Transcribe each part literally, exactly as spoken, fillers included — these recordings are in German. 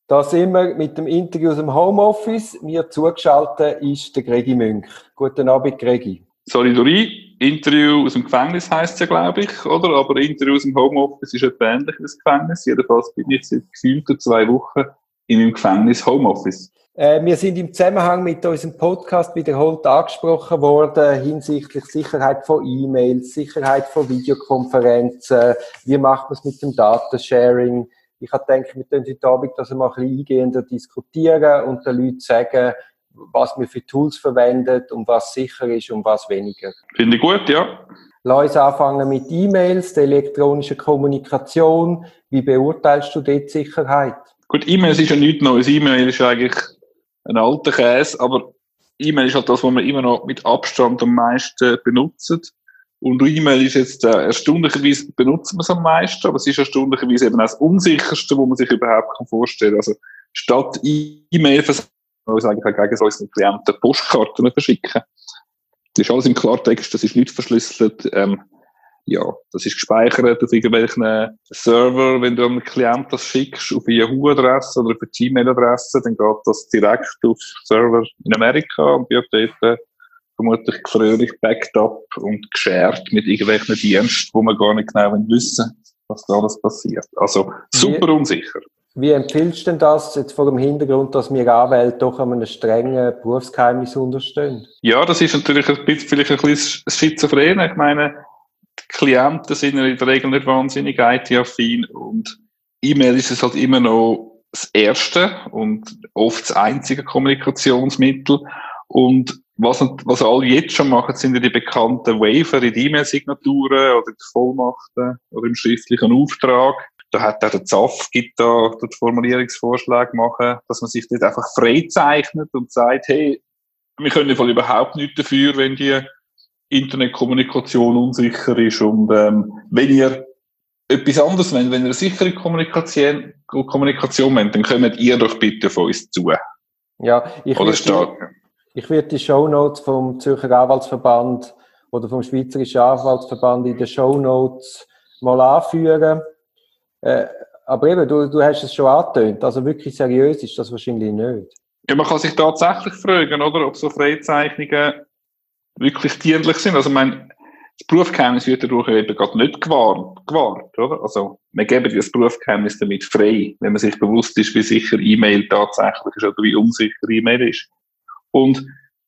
Da sind wir mit dem Interview aus dem Homeoffice. Mir zugeschaltet ist der Gregi Münch. Guten Abend, Gregi. Sorry, Dori. Interview aus dem Gefängnis heisst es ja, glaube ich, oder? Aber Interview aus dem Homeoffice ist etwa ähnlich wie das Gefängnis. Jedenfalls bin ich seit gefühlten zwei Wochen in meinem Gefängnis Homeoffice. Äh, wir sind im Zusammenhang mit unserem Podcast wiederholt angesprochen worden hinsichtlich Sicherheit von E-Mails, Sicherheit von Videokonferenzen. Wie macht man es mit dem Datasharing? Ich habe gedacht, wir können heute Abend das mal ein bisschen eingehender diskutieren und den Leuten sagen, was wir für Tools verwenden und was sicher ist und was weniger. Finde ich gut, ja. Lass uns anfangen mit E-Mails, der elektronischen Kommunikation. Wie beurteilst du dort Sicherheit? Gut, E-Mails ist ja nichts Neues. E-Mail ist eigentlich ein alter Käse, aber E-Mail ist halt das, was man immer noch mit Abstand am meisten benutzt. Und E-Mail ist jetzt, äh, erstaunlicherweise benutzen wir es am meisten, aber es ist erstaunlicherweise eben auch das Unsicherste, was man sich überhaupt vorstellen kann. Also, statt E-Mail versenden, wir uns eigentlich auch gegen unsere Klienten Postkarten verschicken. Das ist alles im Klartext, das ist nicht verschlüsselt. Ähm, ja, das ist gespeichert auf irgendwelchen Server. Wenn du einem Klient das schickst, auf eine Yahoo-Adresse oder auf eine Gmail-Adresse, dann geht das direkt auf Server in Amerika und wird dort vermutlich fröhlich backed up und geshared mit irgendwelchen Diensten, wo man gar nicht genau wissen, was da alles passiert. Also super wie, unsicher. Wie empfiehlst du denn das jetzt vor dem Hintergrund, dass wir Anwälte doch an einem strengen Berufsgeheimnis unterstehen? Ja, das ist natürlich ein bisschen, vielleicht ein bisschen schizophren. Ich meine, die Klienten sind ja in der Regel nicht wahnsinnig I T-affin und E-Mail ist es halt immer noch das erste und oft das einzige Kommunikationsmittel. Und was, was alle jetzt schon machen, sind ja die bekannten Waiver in die E-Mail-Signaturen oder die Vollmachten oder im schriftlichen Auftrag. Da hat auch der Z A F gibt da den Formulierungsvorschlag machen, dass man sich dort einfach freizeichnet und sagt, hey, wir können voll überhaupt nichts dafür, wenn die Internetkommunikation unsicher ist und ähm, wenn ihr etwas anderes wollt, wenn ihr eine sichere Kommunikation, Kommunikation wollt, dann kommt ihr doch bitte von uns zu. Ja, ich Oder würde die, ich würde die Shownotes vom Zürcher Anwaltsverband oder vom Schweizerischen Anwaltsverband in den Shownotes mal anführen. Äh, aber eben, du, du hast es schon angetönt, also wirklich seriös ist das wahrscheinlich nicht. Ja, man kann sich tatsächlich fragen, oder, ob so Freizeichnungen wirklich dienlich sind. Also, ich meine, das Berufsgeheimnis wird dadurch eben gerade nicht gewahrt, gewahrt, oder? Also, wir geben das Berufsgeheimnis damit frei, wenn man sich bewusst ist, wie sicher E-Mail tatsächlich ist oder wie unsicher E-Mail ist. Und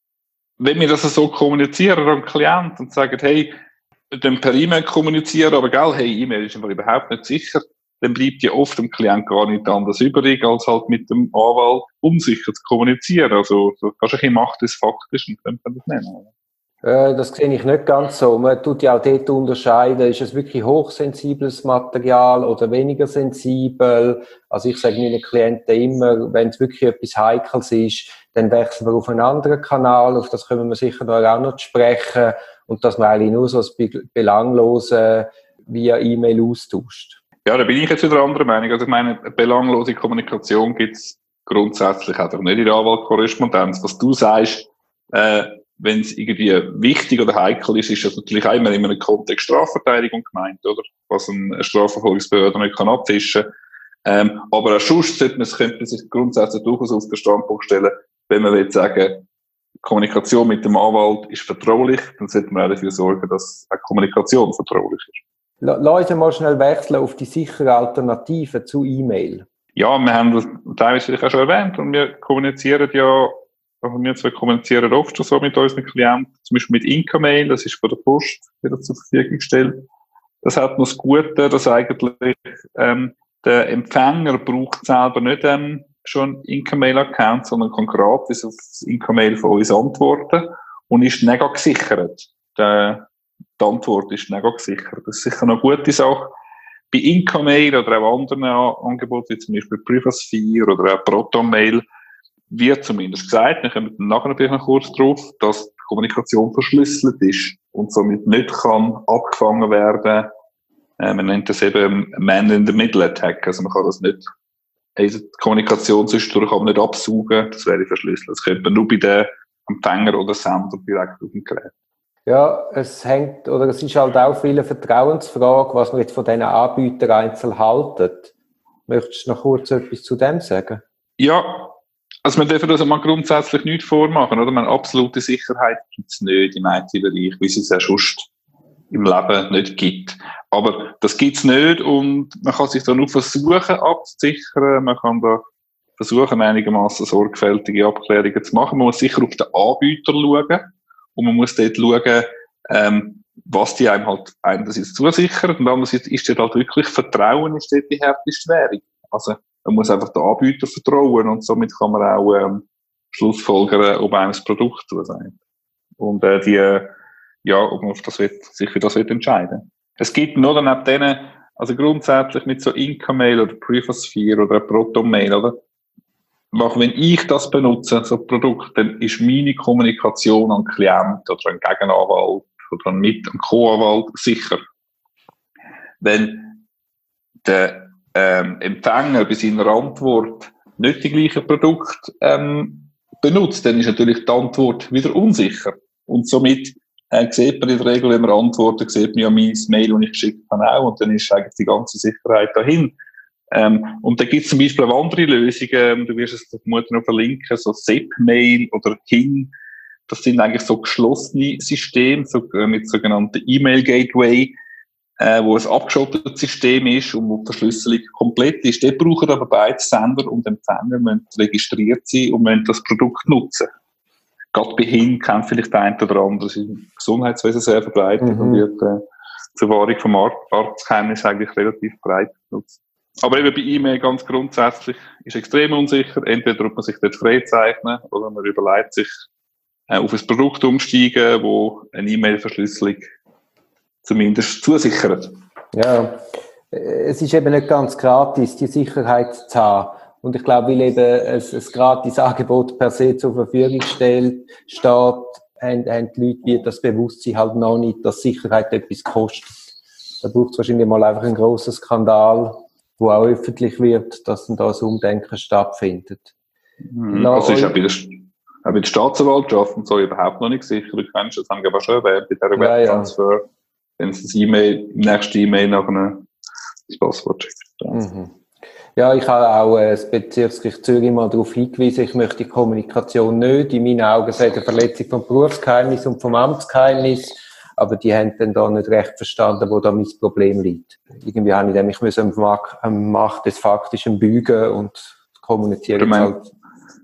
wenn wir das so kommunizieren am Klient und sagen, hey, wir können per E-Mail kommunizieren, aber gell, hey, E-Mail ist einfach überhaupt nicht sicher, dann bleibt ja oft dem Klient gar nicht anders übrig, als halt mit dem Anwalt unsicher zu kommunizieren. Also, so kannst du ein bisschen Macht des Faktisch und könnte man das nennen. Das sehe ich nicht ganz so. Man tut ja auch dort unterscheiden, ist es wirklich hochsensibles Material oder weniger sensibel. Also ich sage meinen Klienten immer, wenn es wirklich etwas Heikles ist, dann wechseln wir auf einen anderen Kanal, auf das können wir sicher noch auch noch sprechen und dass man eigentlich nur so das Belanglose via E-Mail austauscht. Ja, da bin ich jetzt wieder anderer Meinung. Also ich meine, belanglose Kommunikation gibt es grundsätzlich auch nicht in der Anwaltkorrespondenz. Was du sagst, äh, wenn es irgendwie wichtig oder heikel ist, ist das natürlich einmal in einem Kontext Strafverteidigung gemeint, oder? Was eine Strafverfolgungsbehörde nicht kann abfischen. Ähm, aber auch sonst sollte man, könnte man sich grundsätzlich durchaus auf den Standpunkt stellen, wenn man will sagen, Kommunikation mit dem Anwalt ist vertraulich, dann sollte man auch dafür sorgen, dass auch Kommunikation vertraulich ist. Lass uns mal schnell wechseln auf die sichere Alternative zu E-Mail. Ja, wir haben das teilweise vielleicht auch schon erwähnt und wir kommunizieren ja, also wir zwei kommunizieren oft schon so mit unseren Klienten, zum Beispiel mit Incamail, das ist von der Post wieder zur Verfügung gestellt. Das hat noch das Gute, dass eigentlich ähm, der Empfänger braucht selber nicht ähm, schon Incamail-Account, sondern kann gratis auf das Incamail von uns antworten und ist nicht gesichert. Der, die Antwort ist nicht gesichert. Das ist sicher eine gute Sache. Bei Incamail oder auch anderen Angeboten, wie zum Beispiel Privasphere oder auch Protonmail, wird zumindest gesagt, wir kommen nachher natürlich noch kurz drauf, dass die Kommunikation verschlüsselt ist und somit nicht kann abgefangen werden. Äh, man nennt das eben Man-in-the-Middle-Attack. Also man kann das nicht, also die Kommunikation zwischendurch kann man nicht absaugen, das wäre verschlüsselt. Das könnte man nur bei den Empfänger oder Sender direkt auf dem Gerät. Ja, es hängt, oder es ist halt auch viel eine Vertrauensfrage, was man jetzt von diesen Anbietern einzeln halten. Möchtest du noch kurz etwas zu dem sagen? Ja, also wir dürfen uns mal grundsätzlich nichts vormachen, oder? Man, absolute Sicherheit gibt es nicht im I T-Bereich, wie es es ja sonst im Leben nicht gibt. Aber das gibt es nicht und man kann sich da nur versuchen abzusichern, man kann da versuchen, einigermaßen sorgfältige Abklärungen zu machen. Man muss sicher auf den Anbieter schauen und man muss dort schauen, ähm, was die einem halt einerseits zusichern und andererseits ist dort halt wirklich Vertrauen ist dort die härteste Währung. Also man muss einfach den Anbieter vertrauen und somit kann man auch ähm, schlussfolgern, ob einem das Produkt zusagt. Und äh, die, äh, ja, ob man auf das wird, sich für das wird entscheiden. Es gibt nur dann neben denen, also grundsätzlich mit so Inca-Mail oder Privasphere oder Proton-Mail, oder? Auch wenn ich das benutze, so ein Produkt, dann ist meine Kommunikation an den Klient oder an den Gegenanwalt oder an Mit- und Co-Anwalt sicher. Wenn der ähm, Empfänger bei seiner Antwort nicht die gleichen Produkte ähm, benutzt, dann ist natürlich die Antwort wieder unsicher. Und somit äh, sieht man in der Regel, wenn man antwortet, sieht man ja mein Mail, das ich geschickt habe, auch. Und dann ist eigentlich die ganze Sicherheit dahin. Ähm, und da gibt es zum Beispiel auch andere Lösungen, du wirst es vermutlich noch verlinken, so Zip-Mail oder K I N. Das sind eigentlich so geschlossene Systeme, so, äh, mit sogenannten E-Mail-Gateway, äh, wo ein abgeschottetes System ist und wo die Verschlüsselung komplett ist. Dort brauchen aber beide Sender und Empfänger müssen registriert sein und müssen das Produkt nutzen. Gerade bei H I N kennt vielleicht der eine oder andere, das ist im Gesundheitswesen sehr verbreitet mhm. und wird äh, zur Wahrung vom Arztgeheimnis eigentlich relativ breit genutzt. Aber eben bei E-Mail ganz grundsätzlich ist extrem unsicher. Entweder ob man sich dort freizeichnen oder man überlegt sich, äh, auf ein Produkt umsteigen, wo eine E-Mail-Verschlüsselung zumindest zusichert. Ja, es ist eben nicht ganz gratis, die Sicherheit zu haben. Und ich glaube, weil eben ein, ein gratis Angebot per se zur Verfügung stellt, steht, haben, haben die Leute wie das Bewusstsein halt noch nicht, dass Sicherheit etwas kostet. Da braucht es wahrscheinlich mal einfach einen grossen Skandal, wo auch öffentlich wird, dass dann da ein Umdenken stattfindet. Mhm. Also ist auch bei der, auch bei der Staatsanwaltschaft und so überhaupt noch nicht sicher. Du kennst das, haben wir aber schon erwähnt, bei dieser ja, Webtransfer, ja. Wenn es das E-Mail, im nächsten E-Mail nach einem das Passwort schickt. Mhm. Ja, ich habe auch äh, das Bezirksgericht Zürich mal darauf hingewiesen, ich möchte die Kommunikation nicht. In meinen Augen sei eine Verletzung vom Berufsgeheimnis und vom Amtsgeheimnis. Aber die haben dann da nicht recht verstanden, wo da mein Problem liegt. Irgendwie habe ich nämlich müssen am Macht des Faktischen bügen und kommunizieren. Du, mein, halt.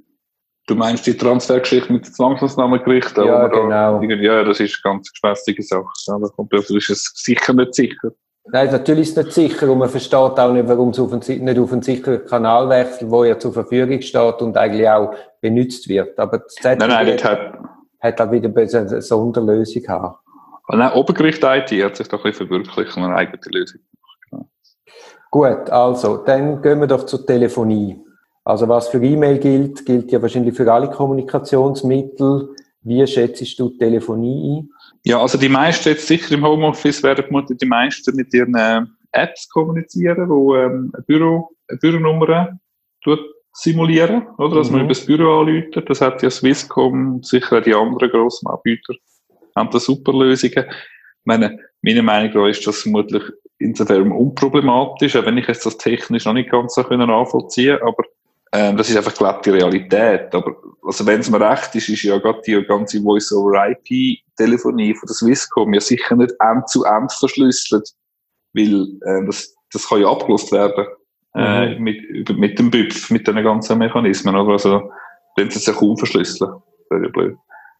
du meinst die Transfergeschichte mit dem Zwangsmaßnahmengericht? Ja, genau. Da, ja, das ist eine ganz gespässige Sache. Da kommt das ist es sicher nicht sicher. Nein, natürlich ist es nicht sicher und man versteht auch nicht, warum es auf einen, nicht auf einen sicheren Kanal wechselt, wo ja zur Verfügung steht und eigentlich auch benutzt wird. Aber das Z D F nein, nein, das hat, hat halt wieder eine Sonderlösung gehabt. Nein, Obergericht I T hat sich doch ein bisschen verwirklicht und eine eigene Lösung gemacht. Gut, also, dann gehen wir doch zur Telefonie. Also, was für E-Mail gilt, gilt ja wahrscheinlich für alle Kommunikationsmittel. Wie schätzt du Telefonie ein? Ja, also die meisten jetzt sicher im Homeoffice werden vermutlich die meisten mit ihren äh, Apps kommunizieren, wo ähm, eine, Büro, eine Büronummer tut simulieren, oder? Dass mhm. man über das Büro anruft. Das hat ja Swisscom, sicher auch die anderen grossen Anbieter, haben da super Lösungen. Ich meine, meine Meinung da ist das vermutlich insofern unproblematisch, auch wenn ich jetzt das technisch noch nicht ganz so nachvollziehen kann, aber ähm, das ist einfach gelebte Realität. Aber also wenn es mir recht ist, ist ja gerade die ganze Voice-over-I P-Telefonie von der Swisscom ja sicher nicht end-zu-end verschlüsselt, weil äh, das, das kann ja abgelöst werden äh, mhm. mit, mit dem B I P, mit den ganzen Mechanismen. Oder? Also wenn sie es ja kaum verschlüsseln. Das wäre ja blöd.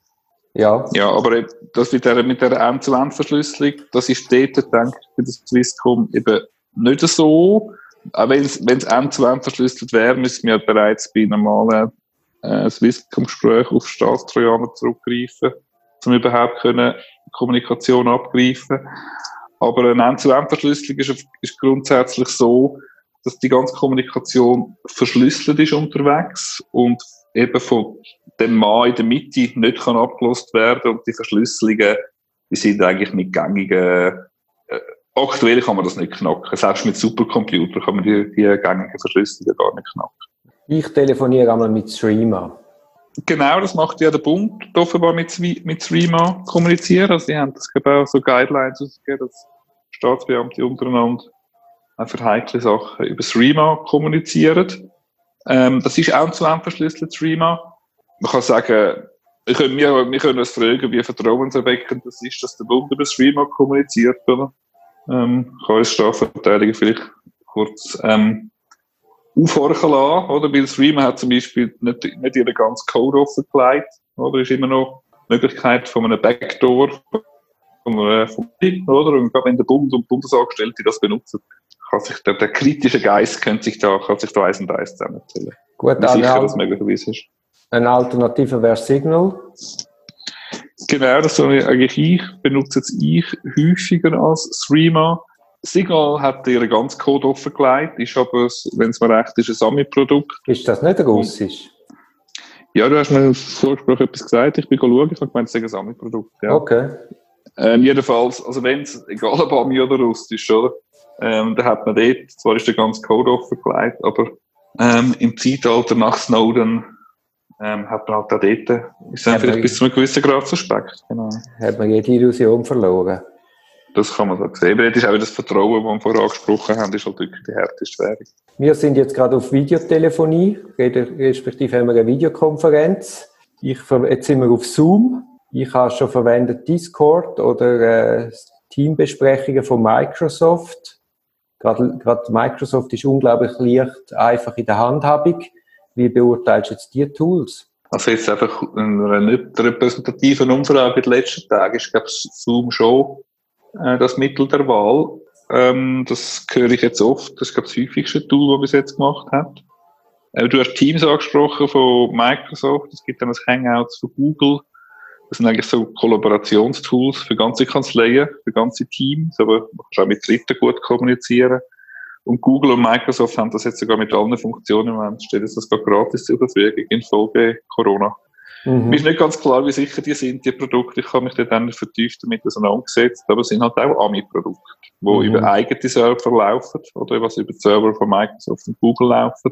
Ja. Ja, aber das mit der, mit der End-zu-End-Verschlüsselung, das ist dort, denke ich, bei der Swisscom eben nicht so. Auch wenn es End-zu-End verschlüsselt wäre, müssen wir bereits bei normalen äh, Swisscom-Gesprächen auf Staatstrojaner zurückgreifen, um überhaupt können Kommunikation abgreifen. Aber eine End-zu-End-Verschlüsselung ist, ist grundsätzlich so, dass die ganze Kommunikation verschlüsselt ist unterwegs und eben von dem Mann in der Mitte nicht kann abgelöst werden und die Verschlüsselungen, die sind eigentlich nicht gängige. Äh, aktuell kann man das nicht knacken. Selbst mit Supercomputern kann man die, die gängigen Verschlüsselungen gar nicht knacken. Ich telefoniere einmal mit Threema. Genau, das macht ja der Bund offenbar mit, mit Threema kommunizieren. Also die haben das auch so Guidelines ausgegeben, dass Staatsbeamte untereinander auch für heikle Sachen über Threema kommunizieren. Ähm, das ist auch zu einem verschlüsselt, Threema. Man kann sagen, wir können, wir, wir können uns fragen, wie vertrauenserweckend das ist, dass der Bund über Threema kommuniziert, oder? Ähm, kann uns Strafverteidiger vielleicht kurz ähm, aufhorchen lassen, oder? Weil Threema hat zum Beispiel nicht, nicht ihren ganzen Code offengelegt, oder? Ist immer noch die Möglichkeit von einem Backdoor, von einer, von, oder? Und gerade wenn der Bund und Bundesangestellte das benutzen, kann sich der, der kritische Geist könnte sich da, kann sich da eins und eins zusammenzählen. Gut, wie sicher das möglicherweise ist. Eine Alternative wäre Signal. Genau, das soll eigentlich ich, benutze jetzt ich häufiger als Threema. Signal hat ihren ganzen Code offengelegt, ist aber, wenn es mir recht ist, ein Sami-Produkt. Ist das nicht russisch? Ja, du hast mir im Vorgespräch etwas gesagt, ich bin schauen, ich habe gemeint, es ist ein Sami-Produkt. Ja. Okay. Ähm, jedenfalls, also wenn es, egal ob Ami oder Russisch, oder? Ähm, da hat man dort, zwar ist der ganze Code offengelegt, aber ähm, im Zeitalter nach Snowden ähm, hat man halt auch dort, ist dann vielleicht bis zu einem gewissen Grad suspekt. Genau. Hat man jede Illusion verloren. Das kann man so sehen. Aber das ist auch das Vertrauen, das wir vorher angesprochen haben, ist halt wirklich die härteste Währung. Wir sind jetzt gerade auf Videotelefonie, respektive haben wir eine Videokonferenz. Ich, jetzt sind wir auf Zoom. Ich habe schon verwendet Discord oder äh, Teambesprechungen von Microsoft. Gerade, gerade Microsoft ist unglaublich leicht, einfach in der Handhabung. Wie beurteilst du jetzt diese Tools? Also jetzt einfach in einer nicht repräsentativen Umfrage in den letzten Tagen ist, glaube ich, Zoom schon äh, das Mittel der Wahl. Ähm, das höre ich jetzt oft. Das ist, glaube ich, das häufigste Tool, das bis jetzt gemacht hat. Äh, du hast Teams angesprochen von Microsoft. Es gibt dann das Hangouts von Google. Das sind eigentlich so Kollaborationstools für ganze Kanzleien, für ganze Teams, aber man kann auch mit Dritten gut kommunizieren. Und Google und Microsoft haben das jetzt sogar mit allen Funktionen, man stellt das gerade gratis zur Verfügung infolge Corona. Mhm. Mir ist nicht ganz klar, wie sicher die sind, die Produkte. Ich habe mich dort dann vertieft damit auseinandergesetzt, aber es sind halt auch Ami-Produkte, die mhm. über eigene Server laufen oder was über die Server von Microsoft und Google laufen.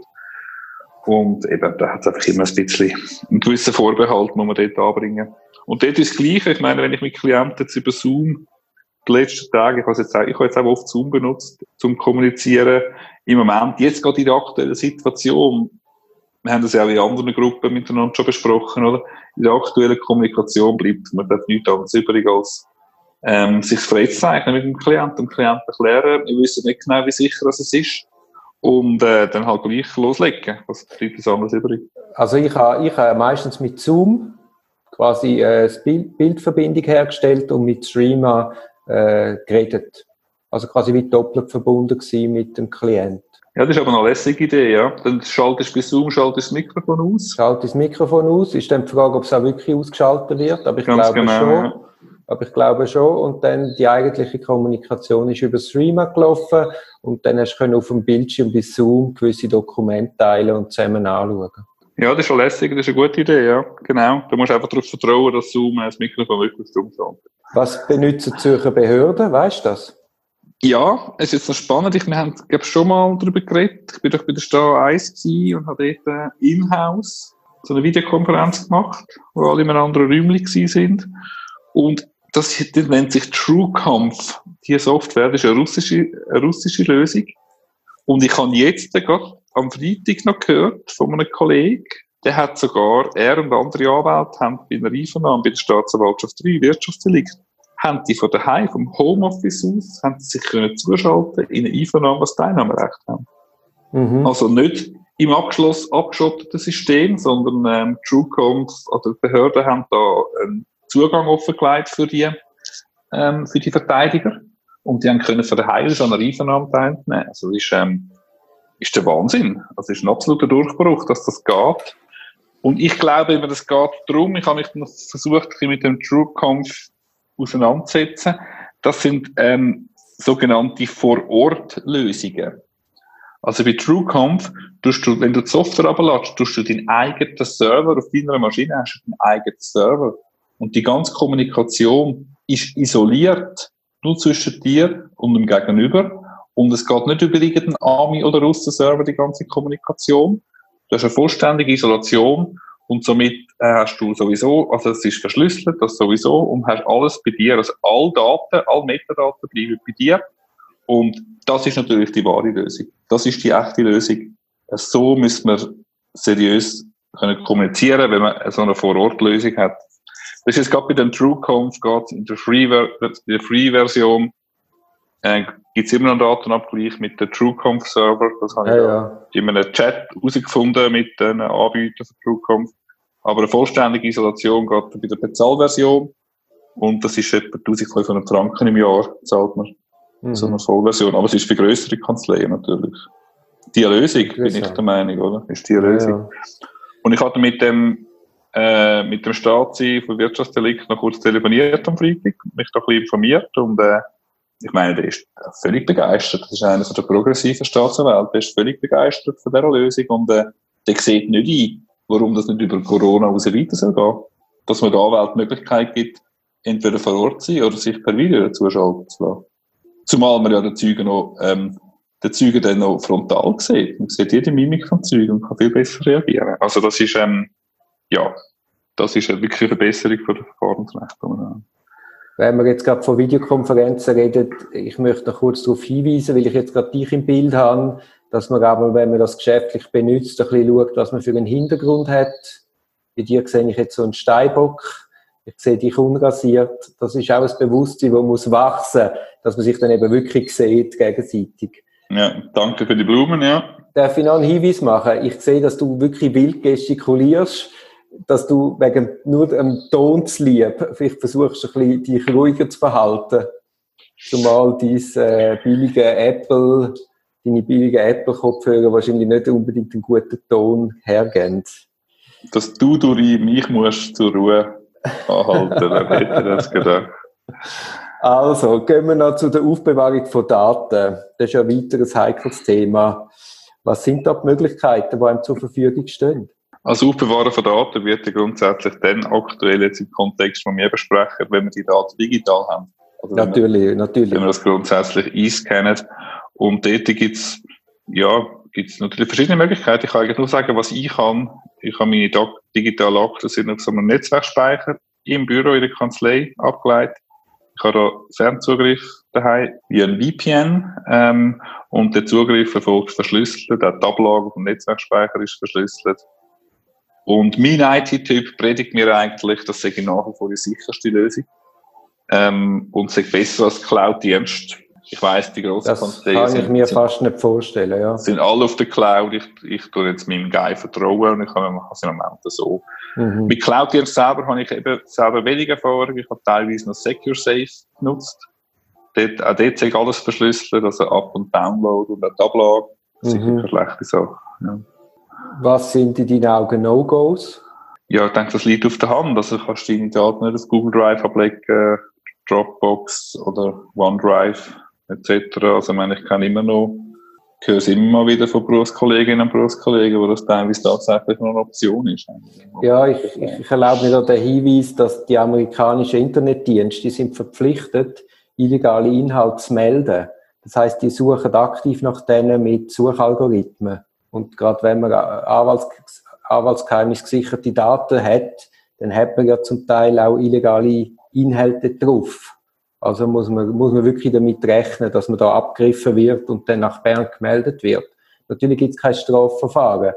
Und eben, da hat es einfach immer ein bisschen einen gewissen Vorbehalt, muss man dort anbringen. Und dort ist das Gleiche. Ich meine, wenn ich mit Klienten jetzt über Zoom die letzten Tage, ich habe jetzt auch, ich habe jetzt auch oft Zoom benutzt, zum Kommunizieren. Im Moment, jetzt gerade in der aktuellen Situation, wir haben das ja auch in anderen Gruppen miteinander schon besprochen, oder? In der aktuellen Kommunikation bleibt mir dort nichts anderes übrig, als ähm, sich frei zu zeichnen mit dem Klienten, dem Klienten erklären. Wir wissen nicht genau, wie sicher das ist. Und äh, dann halt gleich loslegen. Was bleibt das anderes übrig? Also ich habe ich habe meistens mit Zoom quasi äh, das Bild, Bildverbindung hergestellt und mit Threema äh, geredet. Also quasi wie doppelt verbunden gewesen mit dem Klient. Ja, das ist aber eine lässige Idee, ja. Dann schaltest du bei Zoom schaltest das Mikrofon aus. Schaltest das Mikrofon aus. Ist dann die Frage, ob es auch wirklich ausgeschaltet wird. Aber ich Ganz glaube genau, schon. Ja. Aber ich glaube schon. Und dann die eigentliche Kommunikation ist über Threema gelaufen. Und dann hast du auf dem Bildschirm bei Zoom gewisse Dokumente teilen und zusammen anschauen. Ja, das ist schon lässig, das ist eine gute Idee, ja. Genau. Du musst einfach darauf vertrauen, dass Zoom das Mikrofon wirklich umschaltet. Was benutzen Zürcher Behörden? Weißt du das? Ja, es ist jetzt noch spannend. Ich, wir haben, glaube schon mal darüber geredet. Ich bin doch bei der Sta eins und habe dort äh, in-house so eine Videokonferenz gemacht, wo alle in einem anderen Räumchen sind. Und das, das nennt sich TrueConf. Die Software, das ist eine russische, eine russische Lösung. Und ich habe jetzt gerade am Freitag noch gehört von einem Kollegen, der hat sogar, er und andere Anwälte haben bei einer Einvernahme bei der Staatsanwaltschaft drei Wirtschaftsdelikt, haben die von daheim, vom Homeoffice aus, haben sie sich können zuschalten in eine Einvernahme, was Teilnahmerecht haben. Mhm. Also nicht im abgeschloss, abgeschotteten System, sondern ähm, TrueConf oder die Behörden haben da einen Zugang offengelegt für die, ähm, für die Verteidiger. Und die haben können von daheim aus an einer Einvernahme teilnehmen. Also das ist, ähm, ist der Wahnsinn. Das ist ein absoluter Durchbruch, dass das geht. Und ich glaube immer, das geht darum, ich habe mich noch versucht, mit dem TrueConf auseinanderzusetzen. Das sind ähm, sogenannte Vor-Ort-Lösungen. Also bei TrueConf, tust du, wenn du die Software runterlässt, tust du deinen eigenen Server auf deiner Maschine, hast du deinen eigenen Server. Und die ganze Kommunikation ist isoliert, nur zwischen dir und dem Gegenüber. Und es geht nicht über irgendeinen Ami- oder Russen-Server, die ganze Kommunikation. Du hast eine vollständige Isolation und somit äh, hast du sowieso, also es ist verschlüsselt, das sowieso, und hast alles bei dir. Also alle Daten, alle Metadaten bleiben bei dir. Und das ist natürlich die wahre Lösung. Das ist die echte Lösung. So müssen wir seriös können kommunizieren, wenn man so eine Vor-Ort-Lösung hat. Das ist jetzt gerade bei dem TrueConf, geht in der Free-Version, äh, gibt es immer noch einen Datenabgleich mit dem TrueConf-Server. Das habe ja, ich ja. in einem Chat herausgefunden mit den Anbietern von TrueConf. Aber eine vollständige Isolation geht bei der Bezahlversion. Und das ist etwa eintausendfünfhundert Franken im Jahr, zahlt man. Mhm. So eine Vollversion. Aber es ist für grössere Kanzleien natürlich. Die Lösung, bin ich der Meinung, oder? Ist die Lösung. Ja, ja. Und ich hatte mit dem, äh, mit dem Staatsi von Wirtschaftsdelikt noch kurz telefoniert am Freitag, mich da ein bisschen informiert und, äh, ich meine, der ist völlig begeistert. Das ist einer der progressiven Staatsanwälte. Der ist völlig begeistert von dieser Lösung und, äh, der sieht nicht ein, warum das nicht über Corona raus weiter soll gehen. Dass man der Anwalt die Möglichkeit gibt, entweder vor Ort zu sein oder sich per Video zuschalten zu lassen. Zumal man ja den Zeugen noch, ähm, den Zeugen dann noch frontal sieht. Man sieht jede Mimik vom Zeugen und kann viel besser reagieren. Also das ist, ähm, ja, das ist wirklich eine Verbesserung von der Verfahrensrechte. Wenn wir jetzt gerade von Videokonferenzen reden, ich möchte noch kurz darauf hinweisen, weil ich jetzt gerade dich im Bild habe, dass man aber, wenn man das geschäftlich benutzt, ein bisschen schaut, was man für einen Hintergrund hat. Bei dir sehe ich jetzt so einen Steinbock. Ich sehe dich unrasiert. Das ist auch ein Bewusstsein, das muss wachsen, dass man sich dann eben wirklich sieht, gegenseitig. Ja, danke für die Blumen, ja. Darf ich noch einen Hinweis machen? Ich sehe, dass du wirklich wild gestikulierst, dass du wegen nur dem Ton zu lieb, vielleicht versuchst du ein bisschen dich ruhiger zu verhalten. Zumal dein äh, billige Apple, deine billigen Apple-Kopfhörer wahrscheinlich nicht unbedingt einen guten Ton hergeben. Dass du durch mich musst zur Ruhe anhalten, wer hätte das gedacht? Also, gehen wir noch zu der Aufbewahrung von Daten. Das ist ja ein weiteres heikles Thema. Was sind da die Möglichkeiten, die einem zur Verfügung stehen? Also Aufbewahren von Daten wird ja grundsätzlich dann aktuell jetzt im Kontext, den wir besprechen, wenn wir die Daten digital haben. Also natürlich, wenn wir, natürlich. Wenn wir das grundsätzlich einscannen. Und dort gibt's, ja, gibt's natürlich verschiedene Möglichkeiten. Ich kann eigentlich nur sagen, was ich kann. Ich habe meine digitalen Akten sind auf so einem Netzwerkspeicher im Büro, in der Kanzlei abgeleitet. Ich habe da Fernzugriff daheim via ein V P N, ähm, und der Zugriff erfolgt verschlüsselt. Auch die Ablage vom Netzwerkspeicher ist verschlüsselt. Und mein I T-Typ predigt mir eigentlich, das sei nach wie vor die sicherste Lösung. Ähm, und sei besser als Cloud-Dienst. Ich weiss, die grossen Kanzleien Das kann ich mir sind, fast nicht vorstellen, ja. Sind alle auf der Cloud. Ich, ich tue jetzt meinem Guy vertrauen und ich mache es im Moment so. Mhm. Mit Cloud-Dienst selber habe ich eben selber weniger Erfahrung. Ich habe teilweise noch SecureSafe genutzt. Dort, auch dort sei alles verschlüsselt, also Up- und Download und auch die Ablage. Das ist mhm. eine schlechte Sache. Ja. Was sind in deinen Augen No-Gos? Ja, ich denke, das liegt auf der Hand. Also kannst du deine Daten nicht auf Google Drive ablegen, Dropbox oder OneDrive et cetera. Also ich meine, ich kenne immer noch, ich höre es immer mal wieder von Berufskolleginnen und Berufskollegen, wo das teilweise tatsächlich noch eine Option ist. Ja, ich, ich, ich erlaube mir da den Hinweis, dass die amerikanischen Internetdienste, die sind verpflichtet, illegale Inhalte zu melden. Das heisst, die suchen aktiv nach denen mit Suchalgorithmen. Und gerade wenn man Anwalts, Anwaltsgeheimnis gesicherte Daten hat, dann hat man ja zum Teil auch illegale Inhalte drauf. Also muss man, muss man wirklich damit rechnen, dass man da abgegriffen wird und dann nach Bern gemeldet wird. Natürlich gibt es kein Strafverfahren,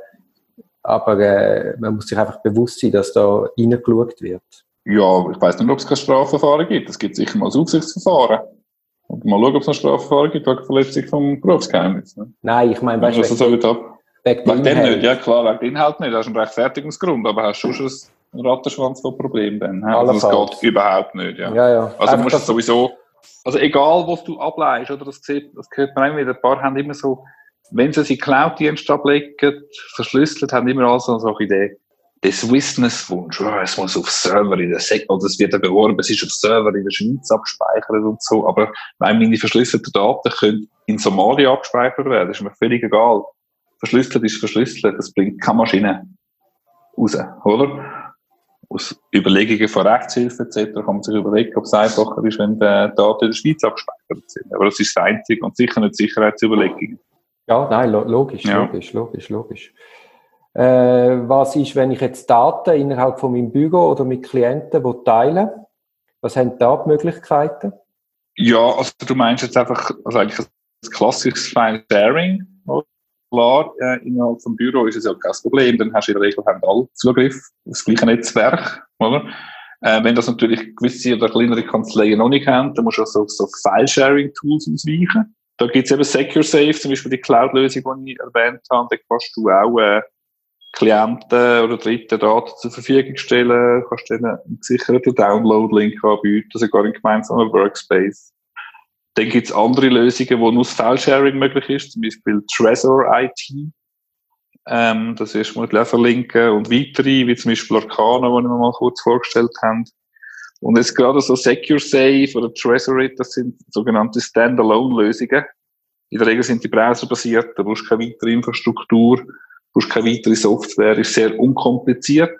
aber äh, man muss sich einfach bewusst sein, dass da reingeschaut wird. Ja, ich weiss nicht, ob es kein Strafverfahren gibt. Es gibt sicher mal ein Aufsichtsverfahren. Und mal schauen, ob es ein Strafverfahren gibt wegen Verletzung vom Berufsgeheimnis. Ne? Nein, ich meine, weißt du, also, so wegen, wegen dem nicht. Ja klar, wegen dem Inhalt nicht. Das ist ein Rechtfertigungsgrund, aber hast du schon einen Rattenschwanz von Problemen dann. Also das geht überhaupt nicht. Ja. Ja, ja. Also du musst es sowieso, also egal, was du ableihst, oder das, sieht, das gehört man immer wieder, ein paar haben immer so, wenn sie sich Cloud-Dienst ablegen, verschlüsselt, haben immer alle so eine Idee. Der Swissness-Wunsch, oh, es muss auf Server in der Sek, oder es wird ja beworben, es ist auf Server in der Schweiz abgespeichert und so, aber wenn meine verschlüsselten Daten können in Somalia abgespeichert werden, ist mir völlig egal. Verschlüsselt ist verschlüsselt, das bringt keine Maschine raus, oder? Aus Überlegungen von Rechtshilfe et cetera kann man sich überlegen, ob es einfacher ist, wenn die Daten in der Schweiz abgespeichert sind. Aber das ist das Einzige und sicher nicht Sicherheitsüberlegungen. Ja, nein, logisch, ja. logisch, logisch, logisch. Äh, was ist, wenn ich jetzt Daten innerhalb von meinem Büro oder mit Klienten teile? Was haben da die Möglichkeiten? Ja, also du meinst jetzt einfach, also eigentlich klassisches File-Sharing. Klar, äh, innerhalb vom Büro ist es ja kein Problem, dann hast du in der Regel haben alle Zugriff auf das gleiche Netzwerk, oder? Äh, wenn das natürlich gewisse oder kleinere Kanzleien noch nicht haben, dann musst du also so File-Sharing-Tools ausweichen. Da gibt es eben SecureSafe, zum Beispiel die Cloud-Lösung, die ich erwähnt habe, da kannst du auch äh, Klienten oder Dritten Daten zur Verfügung stellen, kannst denen einen gesicherten Download-Link anbieten, sogar in gemeinsamen Workspace. Dann gibt es andere Lösungen, wo nur das File-Sharing möglich ist, zum Beispiel Trezor I T. Ähm, das wirst du mal verlinken. Und weitere, wie zum Beispiel Arcana, die wir mal kurz vorgestellt haben. Und jetzt gerade so SecureSafe oder Trezorit, das sind sogenannte Standalone-Lösungen. In der Regel sind die browserbasiert, da brauchst du keine weitere Infrastruktur, du brauchst keine weitere Software, ist sehr unkompliziert.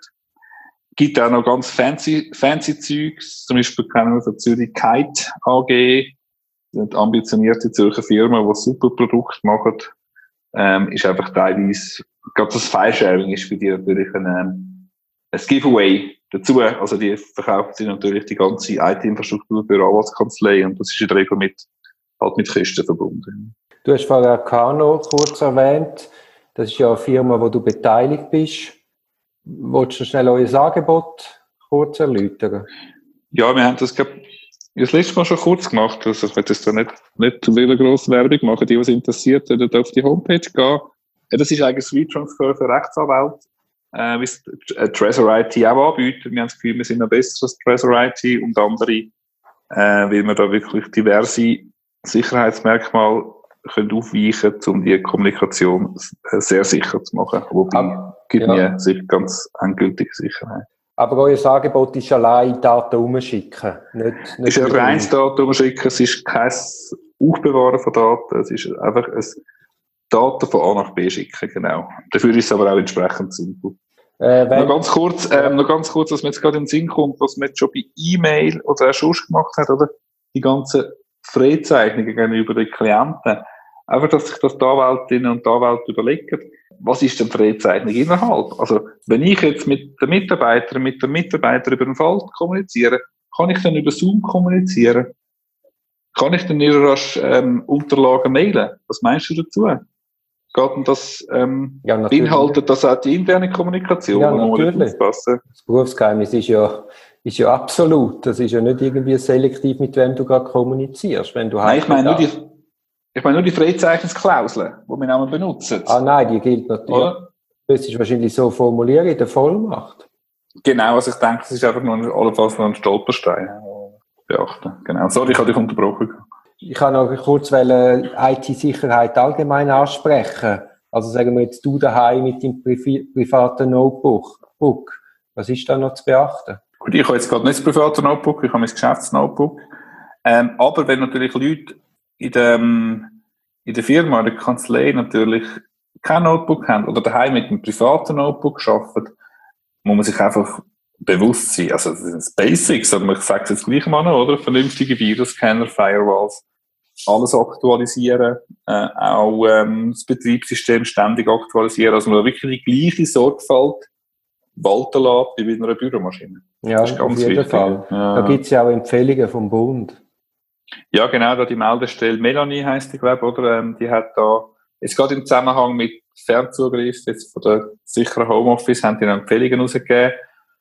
Gibt auch noch ganz fancy, fancy Zeugs, zum Beispiel kennen wir von Zürich Kite A G, sind ambitionierte Zürcher Firmen, die super Produkte machen, ähm, ist einfach teilweise, gerade das File-Sharing ist für die natürlich ein, ähm, ein Giveaway dazu. Also die verkaufen sie natürlich die ganze I T-Infrastruktur für Anwaltskanzlei und das ist in der Regel mit, halt mit Kosten verbunden. Du hast vorher Arcano kurz erwähnt. Das ist ja eine Firma, wo du beteiligt bist. Wolltest du schnell euer Angebot kurz erläutern? Ja, wir haben das, glaube das letzte Mal schon kurz gemacht. Also ich will jetzt da nicht, nicht zu viel grosse Werbung machen. Die, was interessiert, dort auf die Homepage gehen. Ja, das ist eigentlich ein WeTransfer für Rechtsanwälte, äh, wie es Trezor I T auch anbietet. Wir haben das Gefühl, wir sind noch besser als Trezor I T und andere, äh, weil wir da wirklich diverse Sicherheitsmerkmale können aufweichen, um die Kommunikation sehr sicher zu machen. Wobei, gibt ja. mir sicher ganz endgültige Sicherheit. Aber euer Angebot ist allein Daten umschicken. Nicht, nicht es ist ein reines Daten umschicken, es ist kein Aufbewahren von Daten, es ist einfach ein Daten von A nach B schicken, genau. Dafür ist es aber auch entsprechend simpel. Äh, noch ganz kurz, ähm, noch ganz kurz, was mir jetzt gerade in den Sinn kommt, was man jetzt schon bei E-Mail oder auch schon gemacht hat, oder? Die ganzen Freizeichnungen gegenüber den Klienten. Einfach, dass sich das die Anwältinnen und die Anwälte überlegen, was ist denn Freizeichnung innerhalb? Also, wenn ich jetzt mit den Mitarbeitern, mit den Mitarbeitern über den Fall kommuniziere, kann ich dann über Zoom kommunizieren? Kann ich dann ihre ähm, Unterlagen mailen? Was meinst du dazu? Geht denn das, ähm, ja, beinhaltet das auch die interne Kommunikation? Ja, natürlich. Das Berufsgeheimnis ist ja, ist ja absolut. Das ist ja nicht irgendwie selektiv, mit wem du gerade kommunizierst. Wenn du Nein, ich meine nur die, ich meine nur die Freizeichnungsklauseln, die wir auch benutzen. Ah nein, die gilt natürlich. Oder? Das ist wahrscheinlich so formuliert in der Vollmacht. Genau, also ich denke, das ist einfach nur allenfalls noch ein Stolperstein beachten. Genau. Sorry, ich habe dich unterbrochen. Ich kann noch kurz I T-Sicherheit allgemein ansprechen. Also sagen wir jetzt du daheim mit deinem Pri- privaten Notebook. Was ist da noch zu beachten? Gut, ich habe jetzt gerade nicht das private Notebook, ich habe mein Geschäftsnotebook. Ähm, aber wenn natürlich Leute in, dem, in der Firma, in der Kanzlei natürlich kein Notebook haben oder daheim mit einem privaten Notebook arbeiten, muss man sich einfach bewusst sein. Also das sind Basics, aber man sagt es jetzt gleich mal noch, oder? Vernünftige Virusscanner, Firewalls, alles aktualisieren, äh, auch ähm, das Betriebssystem ständig aktualisieren, also man wirklich die gleiche Sorgfalt walten lässt wie bei einer Büromaschine. Ja, das ist ganz auf jeden wichtig. Fall. Ja. Da gibt es ja auch Empfehlungen vom Bund. Ja, genau, da die Meldestelle Melanie heisst die, glaube ich, oder? Ähm, die hat da, jetzt gerade im Zusammenhang mit Fernzugriff, jetzt von der sicheren Homeoffice, haben die noch Empfehlungen rausgegeben,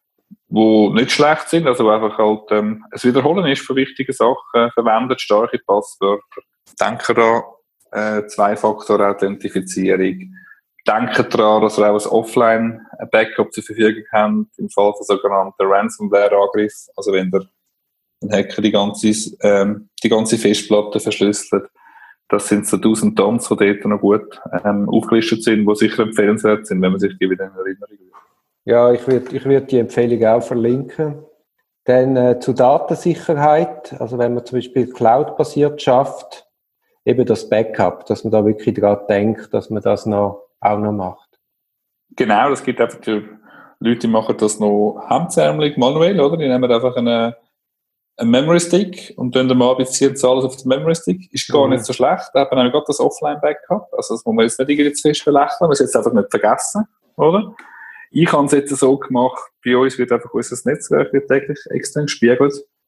die nicht schlecht sind, also einfach halt ähm, ein Wiederholen ist von wichtigen Sachen, verwendet starke Passwörter, denken da äh, Zwei-Faktor-Authentifizierung, denken daran, dass wir auch ein Offline-Backup zur Verfügung haben, im Fall von sogenannten Ransomware-Angriff, also wenn der ein Hacker die ganze, ähm, die ganze Festplatte verschlüsselt. Das sind so tausend Tons, die dort noch gut ähm, aufgelistet sind, die sicher empfehlenswert sind, wenn man sich die wieder in Erinnerung will. Ja, ich würde ich würd die Empfehlung auch verlinken. Dann äh, zu Datensicherheit, also wenn man zum Beispiel Cloud-basiert schafft, eben das Backup, dass man da wirklich daran denkt, dass man das noch, auch noch macht. Genau, das gibt einfach die Leute, die machen das noch hemdsärmelig, manuell, oder? Die nehmen einfach eine ein Memory Stick und dann mal beziehen alles auf den Memory Stick. Ist gar mhm. nicht so schlecht. Da haben wir gerade das Offline-Backup. Also das muss man jetzt nicht irgendwie zu fest belächeln. Man muss jetzt einfach nicht vergessen, oder? Ich habe es jetzt so gemacht, bei uns wird einfach unser Netzwerk wird täglich extern gespiegelt.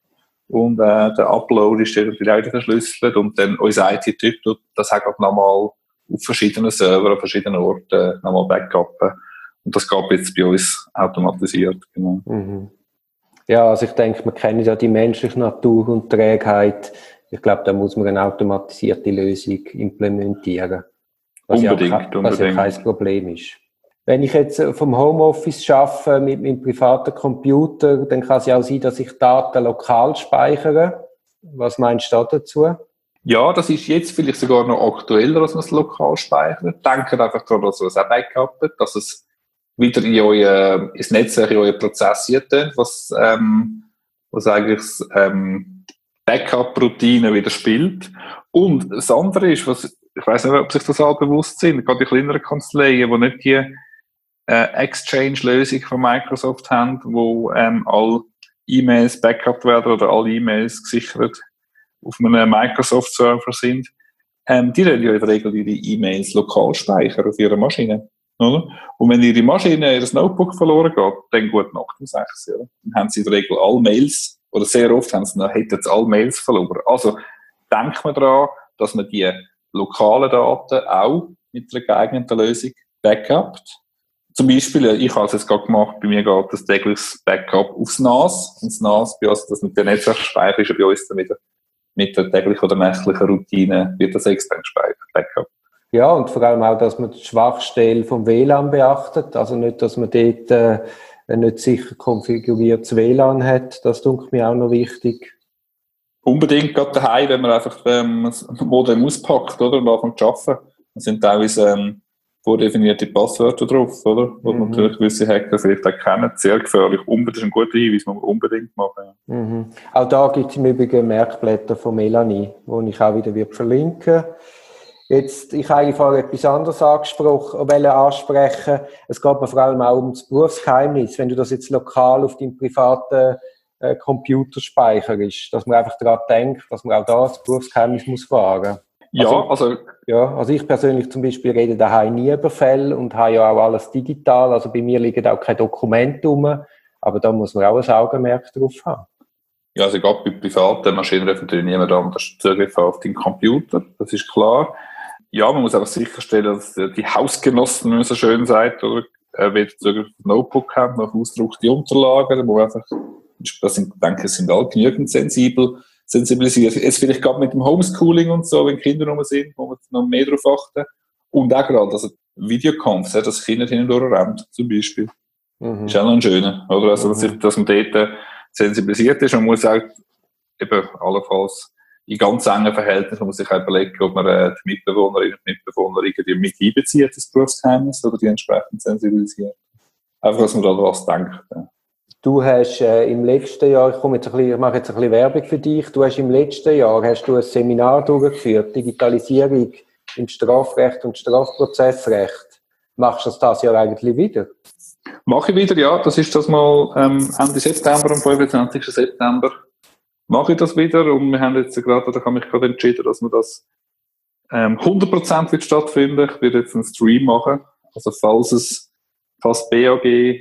und äh, der Upload ist dann natürlich auch wieder verschlüsselt und dann unser I T-Typ tut das auch nochmal auf verschiedenen Servern, an verschiedenen Orten nochmal backuppen. Und das geht jetzt bei uns automatisiert. Genau. Mhm. Ja, also ich denke, wir kennen ja die menschliche Natur und Trägheit. Ich glaube, da muss man eine automatisierte Lösung implementieren. Was Unbedingt, ja, kein, unbedingt. Was ja kein Problem ist. Wenn ich jetzt vom Homeoffice arbeite mit meinem privaten Computer, dann kann es ja auch sein, dass ich Daten lokal speichere. Was meinst du dazu? Ja, das ist jetzt vielleicht sogar noch aktueller, als man es lokal speichert. Denkt einfach daran, dass ihr es auch backupt, dass es wieder in euer, ins Netzwerk, in euren Prozess geht, was, ähm, was eigentlich ähm, Backup-Routine wieder spielt. Und das andere ist, was, ich weiss nicht, ob sich das alle bewusst sind, gerade die kleineren Kanzleien, die nicht die äh, Exchange-Lösung von Microsoft haben, wo ähm, alle E-Mails backupt werden oder alle E-Mails gesichert auf einem Microsoft-Server sind, ähm, die werden ja in der Regel ihre E-Mails lokal speichern auf ihrer Maschine. Oder? Und wenn ihre Maschine, ihr Notebook verloren geht, dann gut Nacht um sechs. Ja. Dann haben sie in der Regel alle Mails, oder sehr oft haben sie noch, hätten sie alle Mails verloren. Also denkt man daran, dass man die lokalen Daten auch mit einer geeigneten Lösung backupt. Zum Beispiel, ich habe es jetzt gerade gemacht, bei mir geht das tägliches Backup aufs N A S. Und das N A S, bei uns, das mit der Netzwerkspeicher ist ja bei uns dann wieder mit der täglichen oder nächtlichen Routine wird das extern gespeichert, Backup. Ja, und vor allem auch, dass man die Schwachstelle vom W L A N beachtet. Also nicht, dass man dort äh, ein nicht sicher konfiguriertes W L A N hat. Das denke mir auch noch wichtig. Unbedingt gerade daheim, wenn man einfach ähm, das Modem auspackt, oder, und anfängt zu arbeiten. Da sind teilweise ähm, vordefinierte Passwörter drauf, oder? Wo mhm. natürlich gewisse Hacker vielleicht auch kennen. Sehr gefährlich. Unbedingt, das ist ein guter Hinweis, muss man unbedingt machen. Ja. Mhm. Auch da gibt es im Übrigen Merkblätter von Melanie, die ich auch wieder verlinken werde. Jetzt, ich habe vorher etwas anderes angesprochen, ansprechen. Es geht mir vor allem auch um das Berufsgeheimnis. Wenn du das jetzt lokal auf deinem privaten äh, Computer speicherst, dass man einfach daran denkt, dass man auch da das Berufsgeheimnis muss wahren. Ja, also, also, ja, also ich persönlich zum Beispiel rede daheim nie über Fälle und habe ja auch alles digital. Also bei mir liegen auch keine Dokumente rum, aber da muss man auch ein Augenmerk drauf haben. Ja, also gerade bei privaten Maschinen darf natürlich niemand anders Zugriff auf den Computer, das ist klar. Ja, man muss einfach sicherstellen, dass die Hausgenossen, wie man so schön sagt, oder, äh, weder Zugriff auf das Notebook haben, noch ausgedruckte Unterlagen, wo einfach, das sind, denke ich, sind alle genügend sensibel, sensibilisiert. Jetzt vielleicht gerade mit dem Homeschooling und so, wenn Kinder rum sind, wo man noch mehr darauf achten. Und auch gerade, also Videokampf, dass Kinder hindurch rennen, zum Beispiel. Mhm. Ist auch noch ein schöner, oder? Also, dass, ich, dass man dort sensibilisiert ist und muss auch eben allenfalls in ganz engen Verhältnissen muss man sich auch überlegen, ob man äh, die Mitbewohnerinnen und Mitbewohner irgendwie mit einbezieht, das Berufsgeheimnis, oder die entsprechend sensibilisiert. Einfach, dass man da was denkt. Ja. Du hast äh, im letzten Jahr, ich, komme jetzt ein bisschen, ich mache jetzt ein bisschen Werbung für dich, du hast im letzten Jahr hast du ein Seminar durchgeführt, Digitalisierung im Strafrecht und Strafprozessrecht. Machst du das dieses Jahr eigentlich wieder? Mache ich wieder, ja. Das ist das mal ähm, Ende September, am fünfundzwanzigsten September. Mache ich das wieder und wir haben jetzt gerade, da habe ich gerade entschieden, dass wir das ähm, hundert Prozent wird stattfinden. Ich werde jetzt einen Stream machen. Also falls es, falls B A G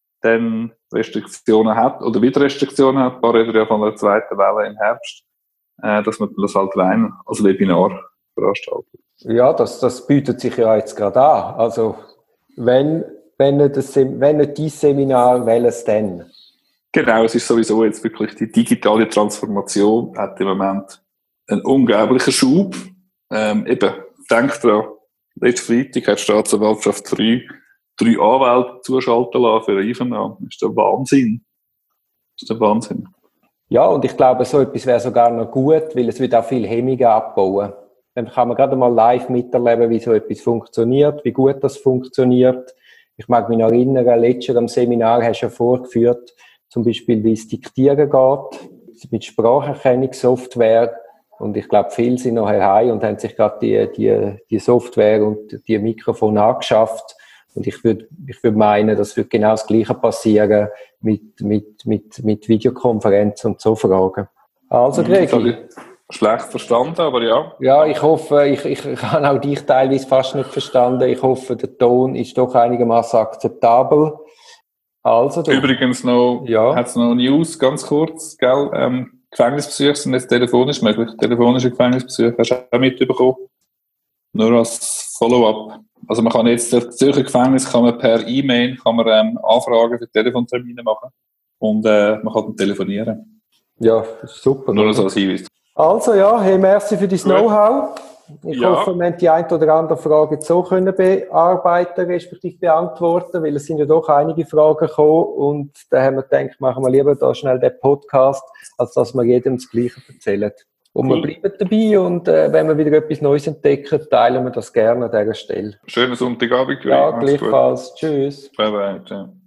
dann Restriktionen hat oder wieder Restriktionen hat, war er ja von der zweiten Welle im Herbst, äh, dass man das halt rein als Webinar veranstaltet. Ja, das, das bietet sich ja jetzt gerade an. Also wenn, wenn nicht, das, wenn nicht dein Seminar, welches denn? Genau, es ist sowieso jetzt wirklich die digitale Transformation hat im Moment einen unglaublichen Schub. Ähm, eben, denkt dran, letzten Freitag hat die Staatsanwaltschaft drei, drei Anwälte zuschalten lassen für eine Einvernahme. Das ist der Wahnsinn. Das ist der Wahnsinn. Ja, und ich glaube, so etwas wäre sogar noch gut, weil es wird auch viel Hemmungen abbauen. Dann kann man gerade mal live miterleben, wie so etwas funktioniert, wie gut das funktioniert. Ich mag mich noch erinnern, letztes Jahr am Seminar hast du ja vorgeführt, zum Beispiel, wie es Diktieren geht, mit Spracherkennungssoftware. Und ich glaube, viele sind nachher heim und haben sich gerade die, die, die Software und die Mikrofone angeschafft. Und ich würde, ich würde meinen, das wird genau das Gleiche passieren mit, mit, mit, mit Videokonferenzen und so Fragen. Also, Gregi. Schlecht verstanden, aber ja. Ja, ich hoffe, ich, ich, ich habe auch dich teilweise fast nicht verstanden. Ich hoffe, der Ton ist doch einigermaßen akzeptabel. Also, du. Übrigens noch, ja. hat es noch News, ganz kurz, gell? Ähm, Gefängnisbesuche sind jetzt telefonisch möglich. Telefonische Gefängnisbesuche hast du auch mitbekommen. Nur als Follow-up. Also man kann jetzt das Zürcher Gefängnis kann man per E-Mail kann man, ähm, Anfragen für Telefontermine machen. Und äh, man kann dann telefonieren. Ja, super. Nur so als Hinweis. Also ja, hey, merci für dein Know-how. Ich Ja. hoffe, wir haben die ein oder andere Frage jetzt so können bearbeiten, respektive beantworten, weil es sind ja doch einige Fragen gekommen und da haben wir gedacht, machen wir lieber da schnell den Podcast, als dass wir jedem das Gleiche erzählen. Und Cool. wir bleiben dabei und äh, wenn wir wieder etwas Neues entdecken, teilen wir das gerne an dieser Stelle. Schönen Sonntagabend. Ja, gleichfalls. Tschüss. Bye bye. Ciao.